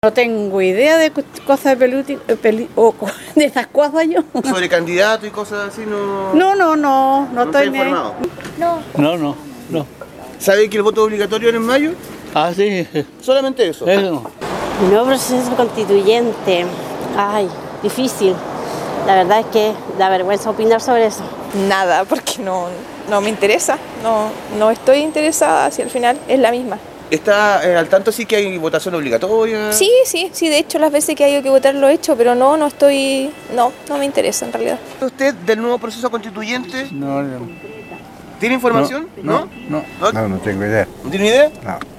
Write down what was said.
No tengo idea de cosas de de esas cosas yo. Sobre candidato y cosas así, no. No estoy informado. No. ¿Sabe que el voto es obligatorio en mayo? Ah, sí. Solamente eso. Eso. Nuevo proceso constituyente. Ay, difícil. La verdad es que da vergüenza opinar sobre eso. Nada, porque no me interesa. No estoy interesada, si al final es la misma. ¿Está al tanto sí que hay votación obligatoria? Sí, de hecho las veces que hay que votar lo he hecho, pero no me interesa en realidad. ¿Usted del nuevo proceso constituyente? No. ¿Tiene información? No. No tengo idea. ¿No tiene idea? No.